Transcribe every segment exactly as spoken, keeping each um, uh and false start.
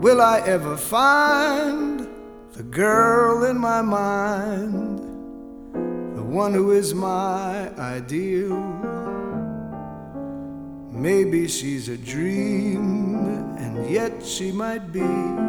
Will I ever find the girl in my mind, the one who is my ideal? Maybe she's a dream, and yet she might be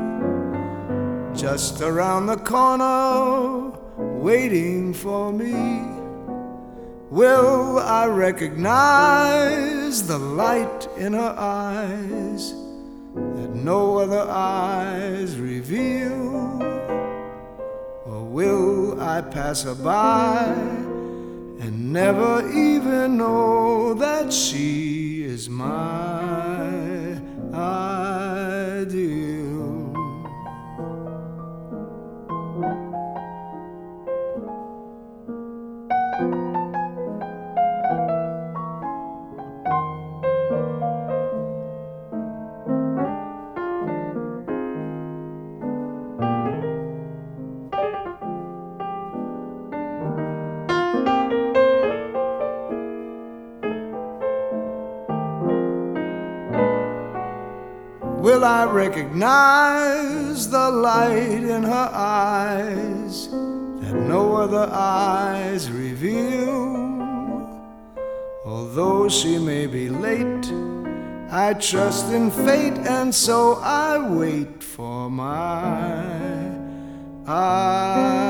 just around the corner, waiting for me. Will I recognize the light in her eyes that no other eyes reveal? Or will I pass her by and never even know that she is my ideal? Will I recognize the light in her eyes that no other eyes reveal? Although she may be late, I trust in fate, and so I wait for my eyes.